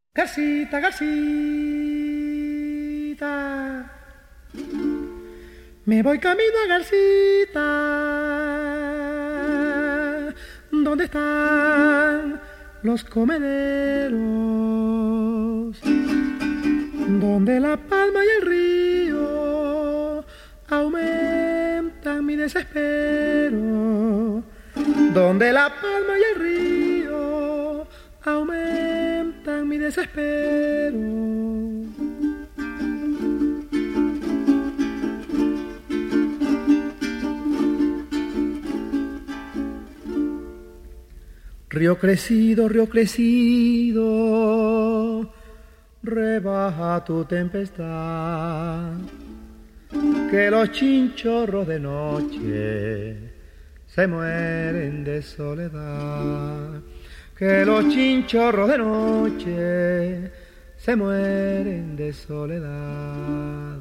Garcita, Garcita, me voy camino a Garcita. ¿Dónde están los comederos? Donde la palma y el río aumentan mi desespero. Donde la palma y el río aumentan mi desespero. Río crecido, rebaja tu tempestad, que los chinchorros de noche se mueren de soledad, que los chinchorros de noche se mueren de soledad.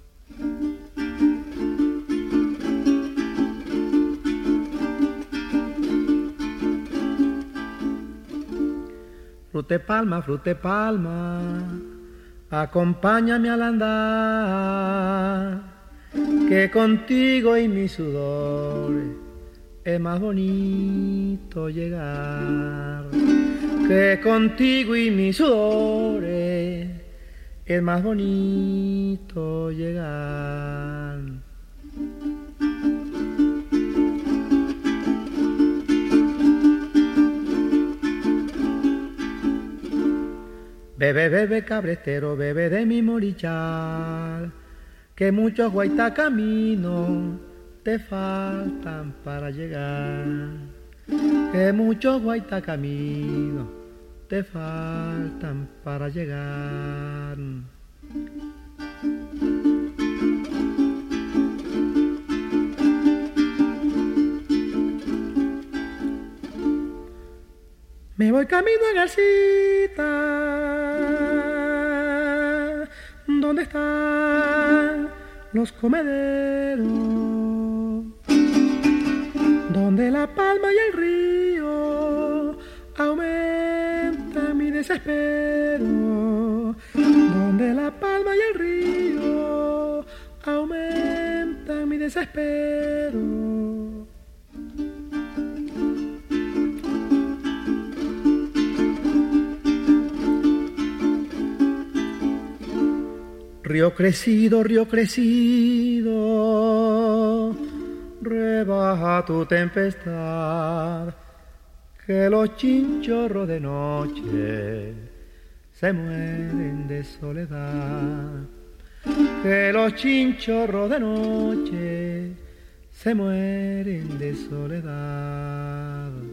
Frute palma, acompáñame al andar, que contigo y mi sudor es más bonito llegar, que contigo y mi sudor es más bonito llegar. Bebe, bebe, cabretero, bebe de mi morichal, que muchos guaitacaminos te faltan para llegar, que muchos guaitacaminos te faltan para llegar. Me voy camino a Garcita. ¿Dónde están los comederos? Donde la palma y el río aumentan mi desespero. Donde la palma y el río aumentan mi desespero. Río crecido, rebaja tu tempestad, que los chinchorros de noche se mueren de soledad, que los chinchorros de noche se mueren de soledad.